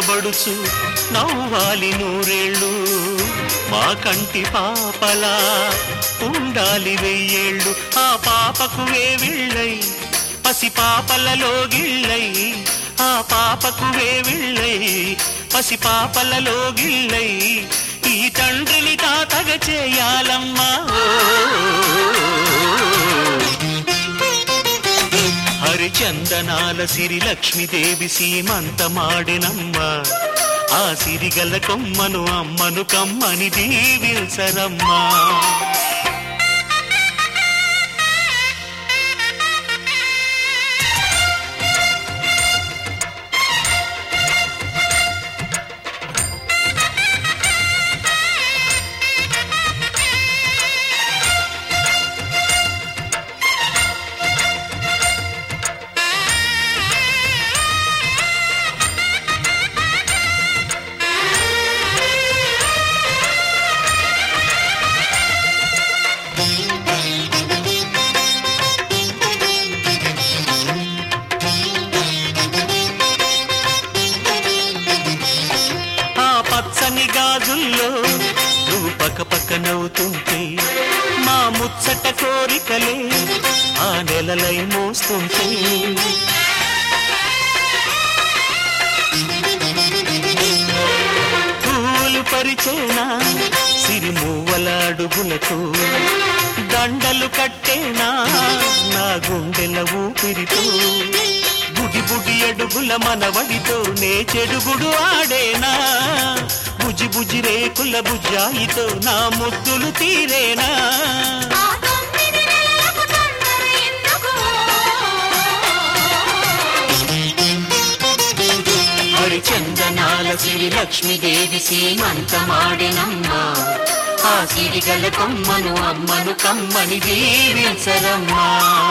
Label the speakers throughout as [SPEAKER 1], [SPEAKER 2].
[SPEAKER 1] కనబడుచు నవ్వాలి నూరేళ్ళు మా కంటి పాపలా ఉండాలి వెయ్యేళ్ళు ఆ పాపకు వేవిళ్ళై పసి పాపలలో గిళ్ళై ఆ పాపకు వేవిళ్ళై పసి పాపలలో గిళ్ళై ఈ తండ్రిని తాతగా చేయాలమ్మా హరిచందనాల సిరి లక్ష్మీదేవి సీమంతమాడినమ్మ ఆ సిరిగల కొమ్మను అమ్మను కమ్మని దీవించరమ్మా పచ్చని గాజుల్లో నువ్వు పక్క నవ్వుతుంటే మా ముచ్చట కోరికలే ఆ నెలలై మోస్తుంటే పూలు పరిచేనా సిరిమూవల అడుగులకు దండలు కట్టేనా నా గుండెల ఊపిరితో బుడి బుడి అడుగుల మనవడితో నే చెడుగుడు ఆడేనా బుజి బుజి రేకుల బుజ్జాయితో నా ముద్దులు తీరేనా హరిచందనాల సిరి లక్ష్మీదేవి సీమంతమాడినమ్మా ఆ సిరిగల కొమ్మను అమ్మను కమ్మని దీవించరమ్మా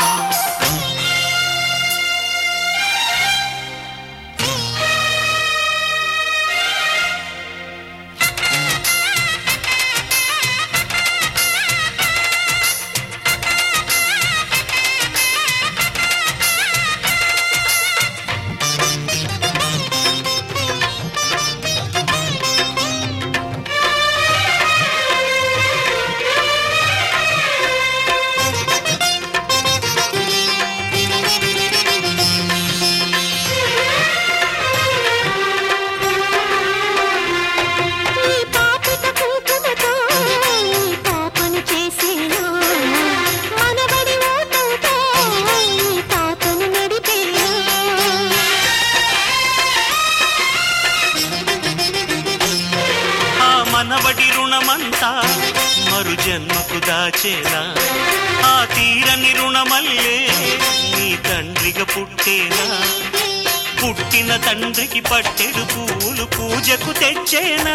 [SPEAKER 1] మనవడి రుణమంతా మరు జన్మకు దాచేనా ఆ తీరని రుణమల్లే నీ తండ్రిగా పుట్టేనా పుట్టిన తండ్రికి పట్టెడు పూలు పూజకు తెచ్చేనా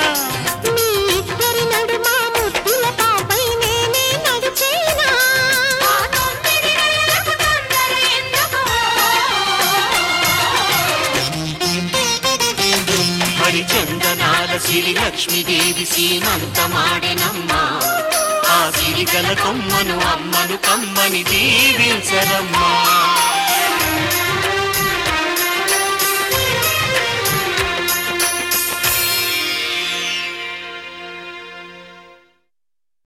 [SPEAKER 1] హరిచందనాల సిరి లక్ష్మీదేవి సీమంతమాడినమ్మా ఆ సిరిగల కొమ్మను అమ్మను కమ్మని దీవించరమ్మా